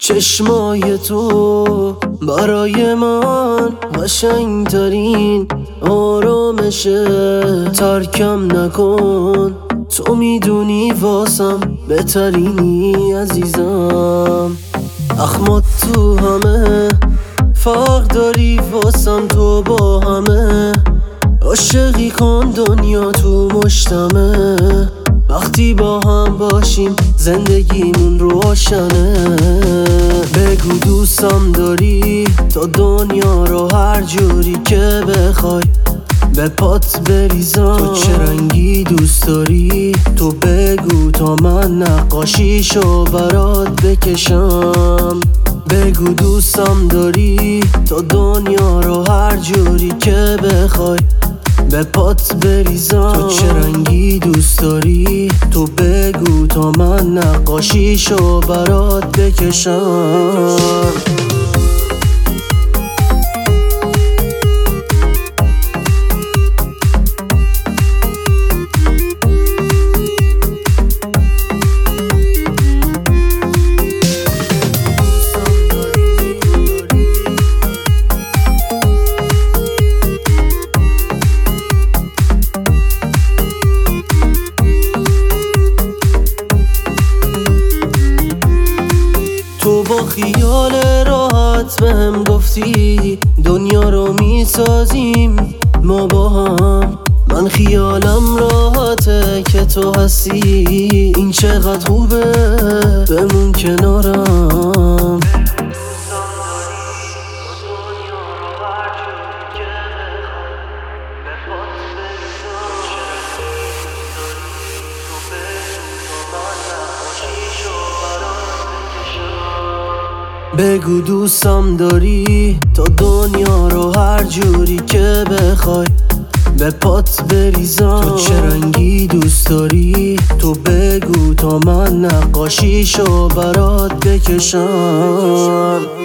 چشمای تو برای من قشنگترین آرامشه. ترکم نکن، تو میدونی واسم بهترینی عزیزم. اخمات تو همه فرق داری واسم، تو با همه عاشقی کن دنیا تو مشتمه. وقتی با هم باشیم زندگیمون روشنه. بگو دوستم داری تا دنیا رو هر جوری که بخوای به پات بریزم. تو چه رنگی دوست داری تو بگو تا من نقاشیشو برات بکشم. بگو دوستم داری تا دنیا رو هر جوری که بخوای به پات بریزم. تو چه رنگی دوست داری تو بگو تا من نقاشیشو برات بکشم. تو با خیال راحت بهم گفتی دنیا رو میسازیم ما با هم. من خیالم راحته که تو هستی، این چقدر خوبه بمون کنارم. بگو دوستم داری تا دنیا رو هر جوری که بخوای به پات بریزم. تو چه رنگی دوست داری تو بگو تا من نقاشیشو برات بکشم.